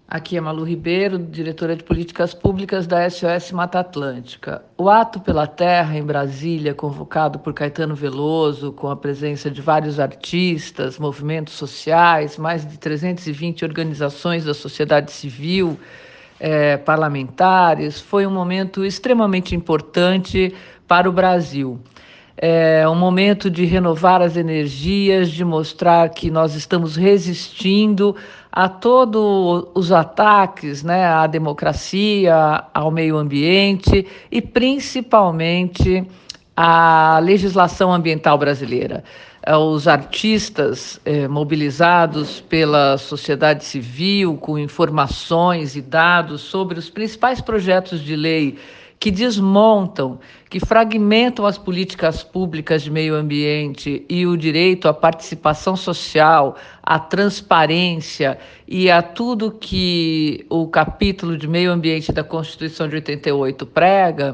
Aqui é Malu Ribeiro, diretora de Políticas Públicas da SOS Mata Atlântica. O Ato pela Terra, em Brasília, convocado por Caetano Veloso, com a presença de vários artistas, movimentos sociais, mais de 320 organizações da sociedade civil, parlamentares, foi um momento extremamente importante para o Brasil. É um momento de renovar as energias, de mostrar que nós estamos resistindo a todos os ataques, né, à democracia, ao meio ambiente e principalmente à legislação ambiental brasileira. Os artistas mobilizados pela sociedade civil, com informações e dados sobre os principais projetos de lei que desmontam, que fragmentam as políticas públicas de meio ambiente e o direito à participação social, à transparência e a tudo que o capítulo de meio ambiente da Constituição de 88 prega,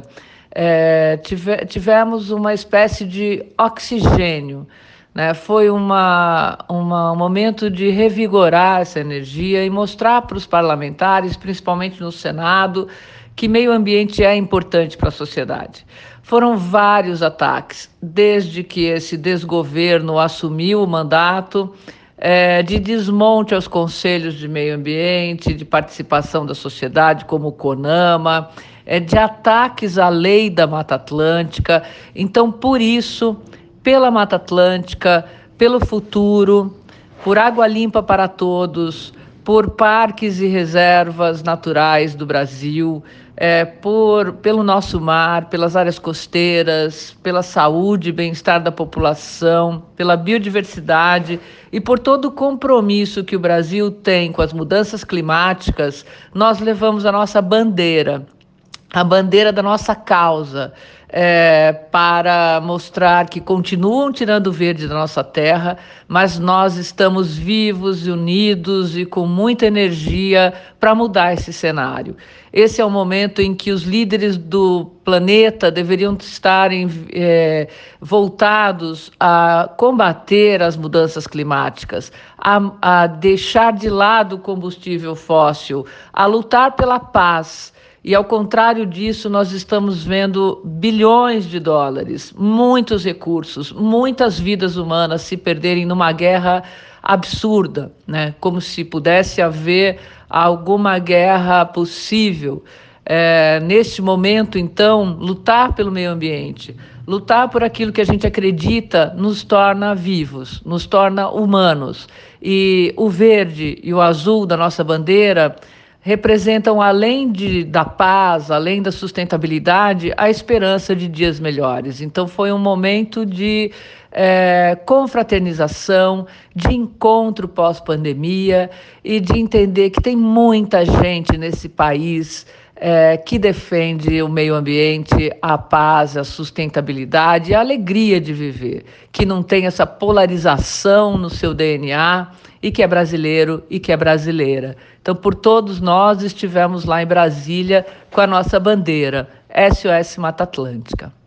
tivemos uma espécie de oxigênio, né? Foi um momento de revigorar essa energia e mostrar para os parlamentares, principalmente no Senado, que meio ambiente é importante para a sociedade. Foram vários ataques, desde que esse desgoverno assumiu o mandato, de desmonte aos conselhos de meio ambiente, de participação da sociedade, como o CONAMA, de ataques à lei da Mata Atlântica. Então, por isso, pela Mata Atlântica, pelo futuro, por água limpa para todos, por parques e reservas naturais do Brasil, pelo nosso mar, pelas áreas costeiras, pela saúde e bem-estar da população, pela biodiversidade e por todo o compromisso que o Brasil tem com as mudanças climáticas, nós levamos a nossa bandeira, a bandeira da nossa causa, para mostrar que continuam tirando o verde da nossa terra, mas nós estamos vivos, unidos e com muita energia para mudar esse cenário. Esse é o momento em que os líderes do planeta deveriam estarem voltados a combater as mudanças climáticas, a deixar de lado o combustível fóssil, a lutar pela paz. E, ao contrário disso, nós estamos vendo bilhões de dólares, muitos recursos, muitas vidas humanas se perderem numa guerra absurda, né? Como se pudesse haver alguma guerra possível. Neste momento, então, lutar pelo meio ambiente, lutar por aquilo que a gente acredita nos torna vivos, nos torna humanos. E o verde e o azul da nossa bandeira representam, além da paz, além da sustentabilidade, a esperança de dias melhores. Então, foi um momento de confraternização, de encontro pós-pandemia e de entender que tem muita gente nesse país que defende o meio ambiente, a paz, a sustentabilidade, a alegria de viver, que não tem essa polarização no seu DNA e que é brasileiro e que é brasileira. Então, por todos nós estivemos lá em Brasília com a nossa bandeira, SOS Mata Atlântica.